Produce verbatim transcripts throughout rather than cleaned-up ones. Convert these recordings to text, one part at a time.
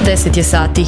deset je sati.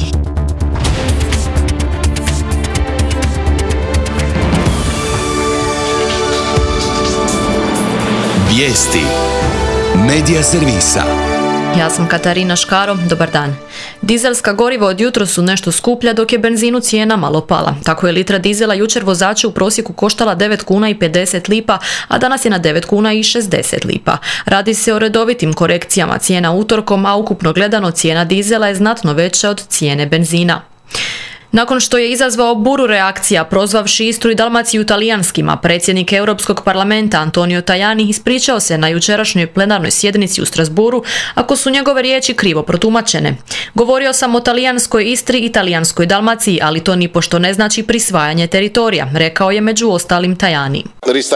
Vijesti Medija servisa. Ja sam Katarina Škaro, dobar dan. Dizelska goriva od jutros su nešto skuplja dok je benzinu cijena malo pala. Tako je litra dizela jučer vozača u prosjeku koštala devet kuna i pedeset lipa, a danas je na devet kuna i šezdeset lipa. Radi se o redovitim korekcijama cijena utorkom, a ukupno gledano cijena dizela je znatno veća od cijene benzina. Nakon što je izazvao buru reakcija prozvavši Istru i Dalmaciju talijanskima, predsjednik Europskog parlamenta Antonio Tajani ispričao se na jučerašnjoj plenarnoj sjednici u Strasbourgu ako su njegove riječi krivo protumačene. Govorio sam o talijanskoj Istri i talijanskoj Dalmaciji, ali to nipošto ne znači prisvajanje teritorija, rekao je među ostalim Tajani.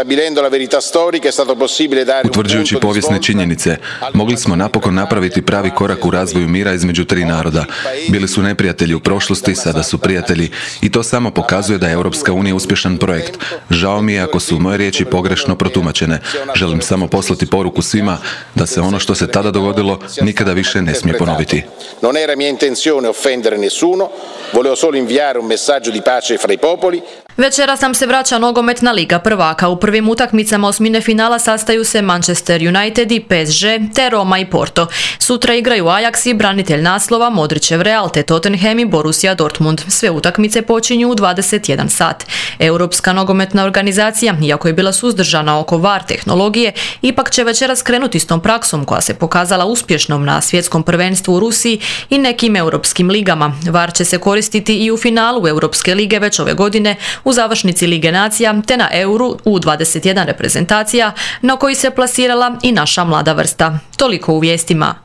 Utvrđujući povijesne činjenice, mogli smo napokon napraviti pravi korak u razvoju mira između tri naroda. Bili su neprijatelji u prošlosti, sada su prijatelji, i to samo pokazuje da je Europska unija uspješan projekt. Žao mi je ako su moje riječi pogrešno protumačene. Želim samo poslati poruku svima da se ono što se tada dogodilo nikada više ne smije ponoviti. Non era mia intenzione offendere nessuno, volevo solo inviare un messaggio di pace fra i popoli. Večeras nam se vraća nogometna liga prvaka. U prvim utakmicama osmine finala sastaju se Manchester United i P S G, te Roma i Porto. Sutra igraju Ajax i branitelj naslova Modrićev Real, te Tottenham i Borussia Dortmund. Sve utakmice počinju u dvadeset jedan sat. Europska nogometna organizacija, iako je bila suzdržana oko V A R tehnologije, ipak će večeras krenuti s tom praksom koja se pokazala uspješnom na svjetskom prvenstvu u Rusiji i nekim europskim ligama. V A R će se koristiti i u finalu Europske lige već ove godine, u završnici Lige nacija, te na Euru u dvadeset jedan reprezentacija, na koji se plasirala i naša mlada vrsta. Toliko u vijestima.